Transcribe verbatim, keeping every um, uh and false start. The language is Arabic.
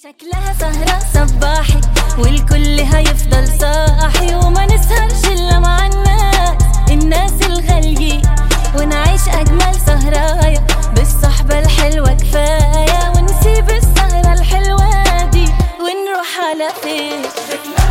شكلها سهرة صباحي والكل هيفضل صاحي، وما نسهرش إلا مع الناس الناس الغاليين، ونعيش أجمل سهرايا بالصحبة الحلوة كفاية، ونسيب السهرة الحلوة دي ونروح على فين.